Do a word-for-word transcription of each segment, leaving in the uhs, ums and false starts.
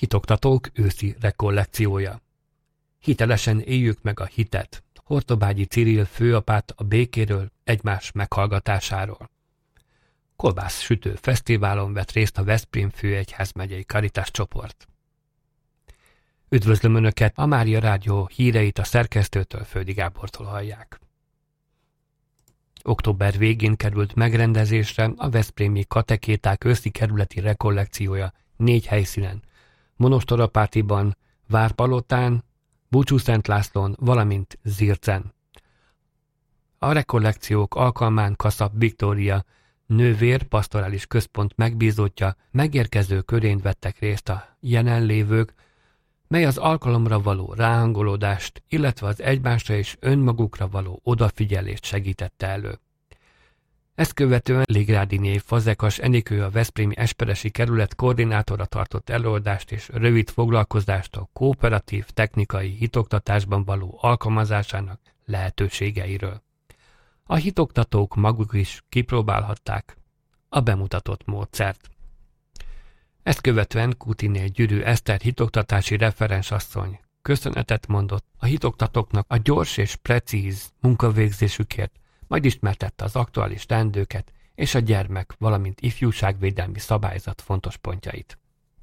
Hitoktatók őszi rekollekciója. Hitelesen éljük meg a hitet. Hortobágyi Ciril főapát a békéről, egymás meghallgatásáról. Kolbász sütő fesztiválon vett részt a Veszprém főegyházmegyei Karitás csoport. Üdvözlöm Önöket, a Mária Rádió híreit a szerkesztőtől, Földi Gábortól hallják. Október végén került megrendezésre a veszprémi katekéták őszi kerületi rekollekciója négy helyszínen: Monostorapátiban, Várpalotán, Búcsúszent Lászlón, valamint Zircen. A rekollekciók alkalmán Kaszab Viktória nővér pastorális központ megbízottja megérkező körén vettek részt a jelenlévők, mely az alkalomra való ráhangolódást, illetve az egymásra és önmagukra való odafigyelést segítette elő. Ezt követően Ligrádiné Fazekas Enikő, a veszprémi esperesi kerület koordinátora tartott előadást és rövid foglalkozást a kooperatív technikai hitoktatásban való alkalmazásának lehetőségeiről. A hitoktatók maguk is kipróbálhatták a bemutatott módszert. Ezt követően Kutiné Gyürű Eszter hitoktatási referensasszony köszönetet mondott a hitoktatóknak a gyors és precíz munkavégzésükért, majd ismertette az aktuális teendőket és a gyermek, valamint ifjúságvédelmi szabályzat fontos pontjait.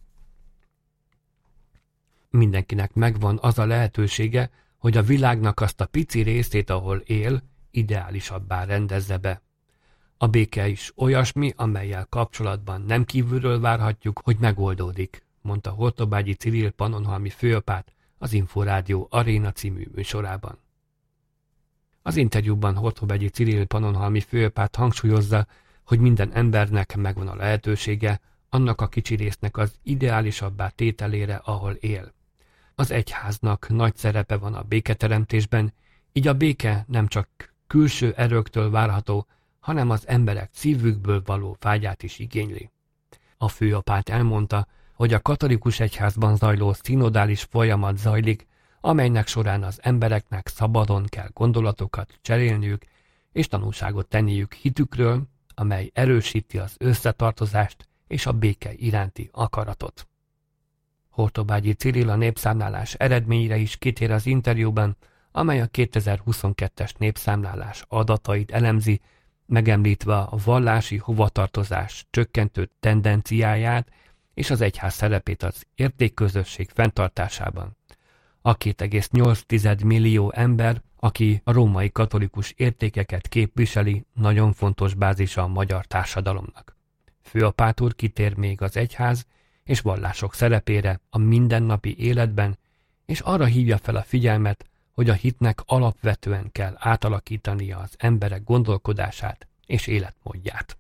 Mindenkinek megvan az a lehetősége, hogy a világnak azt a pici részét, ahol él, ideálisabbá rendezze be. A béke is olyasmi, amellyel kapcsolatban nem kívülről várhatjuk, hogy megoldódik, mondta Hortobágyi Ciril pannonhalmi főapát az Inforádió Aréna című műsorában. Az interjúban Hortobágyi Ciril pannonhalmi főapát hangsúlyozza, hogy minden embernek megvan a lehetősége annak a kicsi résznek az ideálisabbá tételére, ahol él. Az egyháznak nagy szerepe van a béketeremtésben, így a béke nem csak külső erőktől várható, hanem az emberek szívükből való vágyát is igényli. A főapát elmondta, hogy a katolikus egyházban zajló szinodális folyamat zajlik, amelynek során az embereknek szabadon kell gondolatokat cserélniük és tanúságot tenniük hitükről, amely erősíti az összetartozást és a béke iránti akaratot. Hortobágyi Ciril a népszámlálás eredményére is kitér az interjúban, amely a kétezer-huszonkettes népszámlálás adatait elemzi, megemlítve a vallási hovatartozás csökkentő tendenciáját és az egyház szerepét az értékközösség fenntartásában. A két egész nyolc millió ember, aki a római katolikus értékeket képviseli, nagyon fontos bázisa a magyar társadalomnak. Főapát úr kitér még az egyház és vallások szerepére a mindennapi életben, és arra hívja fel a figyelmet, hogy a hitnek alapvetően kell átalakítania az emberek gondolkodását és életmódját.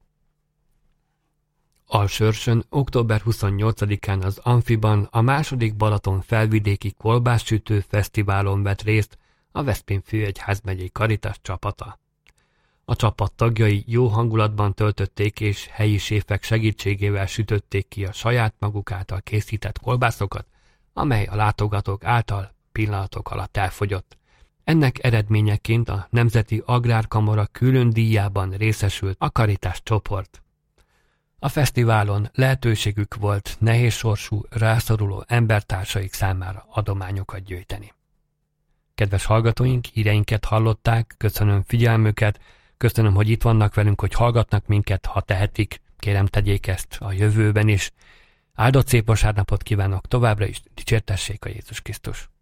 Alsőrsön október huszonnyolcadikán az Amfiban a második Balaton felvidéki kolbászsütő fesztiválon vett részt a Veszprém főegyházmegyei Karitás csapata. A csapat tagjai jó hangulatban töltötték és helyi séfek segítségével sütötték ki a saját maguk által készített kolbászokat, amely a látogatók által pillanatok alatt elfogyott. Ennek eredményeként a Nemzeti Agrárkamara külön díjában részesült a Karitás csoport. A fesztiválon lehetőségük volt nehézsorsú, rászoruló embertársaik számára adományokat gyűjteni. Kedves hallgatóink, híreinket hallották, köszönöm figyelmüket, köszönöm, hogy itt vannak velünk, hogy hallgatnak minket, ha tehetik, kérem tegyék ezt a jövőben is. Áldott szép vasárnapot kívánok továbbra is, dicsértessék a Jézus Krisztus!